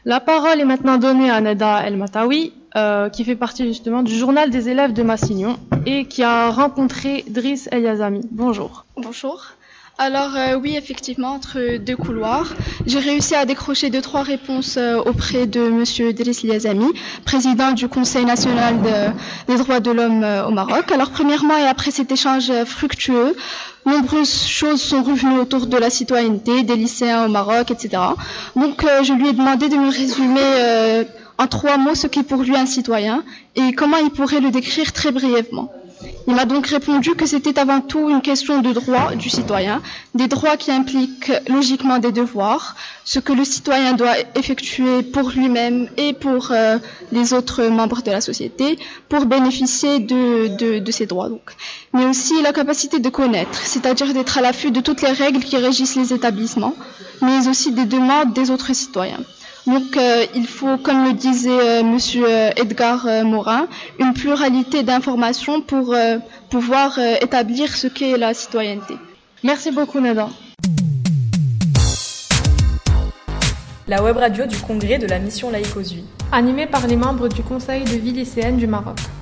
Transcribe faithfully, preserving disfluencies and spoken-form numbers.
La parole est maintenant donnée à Neda El Matawi, euh, qui fait partie justement du journal des élèves de Massignon et qui a rencontré Driss El Yazami. Bonjour. Bonjour. Alors euh, oui, effectivement, entre deux couloirs, j'ai réussi à décrocher deux, trois réponses euh, auprès de Monsieur Driss El Yazami, président du Conseil national de, des droits de l'homme euh, au Maroc. Alors premièrement, et après cet échange fructueux, nombreuses choses sont revenues autour de la citoyenneté, des lycéens au Maroc, et cetera. Donc euh, je lui ai demandé de me résumer euh, en trois mots ce qu'est pour lui un citoyen et comment il pourrait le décrire très brièvement. Il m'a donc répondu que c'était avant tout une question de droit du citoyen, des droits qui impliquent logiquement des devoirs, ce que le citoyen doit effectuer pour lui-même et pour euh, les autres membres de la société pour bénéficier de, de, de ces droits. Donc. Mais aussi la capacité de connaître, c'est-à-dire d'être à l'affût de toutes les règles qui régissent les établissements, mais aussi des demandes des autres citoyens. Donc euh, il faut, comme le disait euh, Monsieur Edgar euh, Morin, une pluralité d'informations pour euh, pouvoir euh, établir ce qu'est la citoyenneté. Merci beaucoup Neda. La web radio du congrès de la mission laïque aux U I, animée par les membres du Conseil de vie lycéenne du Maroc.